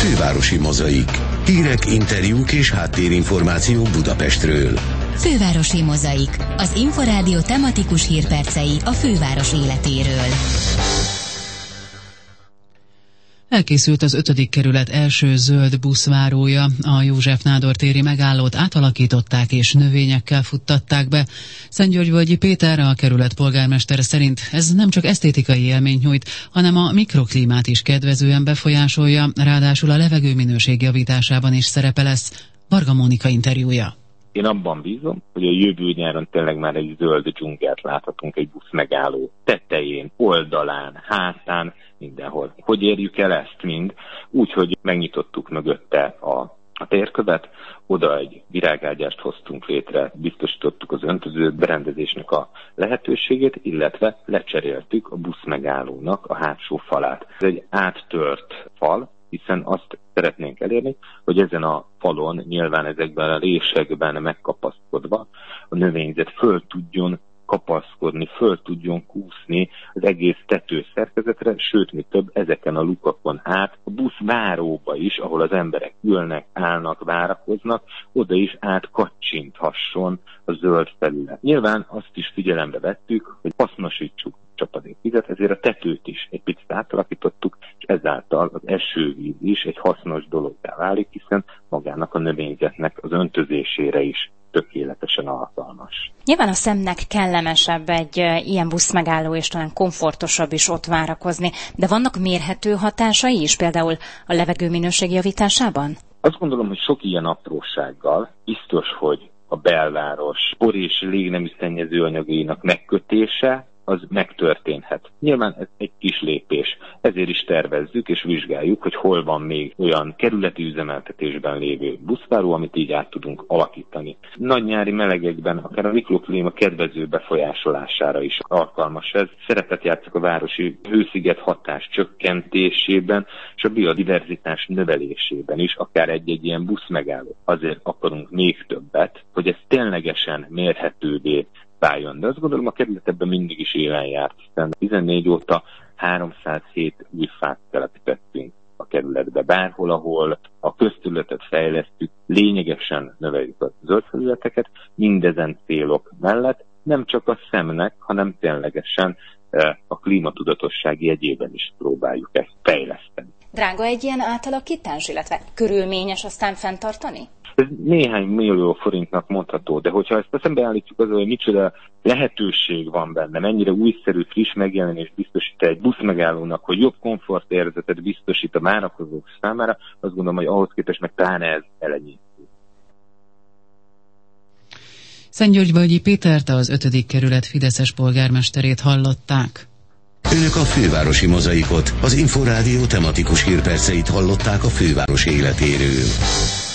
Fővárosi Mozaik. Hírek, interjúk és háttérinformációk Budapestről. Fővárosi Mozaik. Az Inforádió tematikus hírpercei a főváros életéről. Elkészült az 5. kerület első zöld buszvárója. A József Nádor téri megállót átalakították és növényekkel futtatták be. Szentgyörgyvölgyi Péter, a kerület polgármestere szerint ez nem csak esztétikai élményt nyújt, hanem a mikroklímát is kedvezően befolyásolja, ráadásul a levegő minőség javításában is szerepe lesz. Varga Mónika interjúja. Én abban bízom, hogy a jövő nyáron tényleg már egy zöld dzsungelt láthatunk egy buszmegálló tetején, oldalán, hátán, mindenhol. Hogy érjük el ezt mind? Úgy, hogy megnyitottuk mögötte a térkövet, oda egy virágágyást hoztunk létre, biztosítottuk az öntöző berendezésnek a lehetőségét, illetve lecseréltük a buszmegállónak a hátsó falát. Ez egy áttört fal, hiszen azt szeretnénk elérni, hogy ezen a falon, nyilván ezekben a résekben megkapaszkodva a növényzet föl tudjon kapaszkodni, föl tudjon kúszni az egész tetőszerkezetre, sőt, mi több, ezeken a lukakon át a buszváróba is, ahol az emberek ülnek, állnak, várakoznak, oda is átkacssinthasson a zöld felület. Nyilván azt is figyelembe vettük, hogy hasznosítsuk csapadékvizet, ezért a tetőt is egy picit átalakítottuk, és ezáltal az esővíz is egy hasznos dologgá válik, hiszen magának a növényzetnek az öntözésére is tökéletesen alkalmas. Nyilván a szemnek kellemesebb egy ilyen buszmegálló, és talán komfortosabb is ott várakozni, de vannak mérhető hatásai is, például a levegőminőség javításában? Azt gondolom, hogy sok ilyen aprósággal biztos, hogy a belváros por és légnemű szennyező anyagainak megkötése az megtörténhet. Nyilván ez egy kis lépés. Ezért is tervezzük és vizsgáljuk, hogy hol van még olyan kerületi üzemeltetésben lévő buszváró, amit így át tudunk alakítani. Nagy nyári melegekben akár a mikroklíma kedvező befolyásolására is alkalmas ez. Szerepet játszik a városi hősziget hatás csökkentésében, és a biodiverzitás növelésében is, akár egy ilyen buszmegálló. Azért akarunk még többet, hogy ez ténylegesen mérhetővé váljon. De azt gondolom, a kerület ebben mindig is élen járt, hiszen 14 óta 307 új fát telepítettünk a kerületbe. Bárhol, ahol a közterületet fejlesztjük, lényegesen növeljük a zöld felületeket, mindezen célok mellett nem csak a szemnek, hanem ténylegesen a klímatudatosság jegyében is próbáljuk ezt fejleszteni. Drága egy ilyen átalakítás, illetve körülményes aztán fenntartani? Ez néhány millió forintnak mondható, de hogyha ezt szembeállítjuk azzal, hogy micsoda lehetőség van benne, mennyire újszerű, friss megjelenést biztosít egy buszmegállónak, hogy jobb komfortérzetet biztosít a várakozók számára, azt gondolom, hogy ahhoz képest meg pláne ez elenyésző. Szentgyörgyvölgyi Pétert, az 5. kerület fideszes polgármesterét hallották. Önök a Fővárosi Mozaikot, az Inforádió tematikus hírperceit hallották a főváros életéről.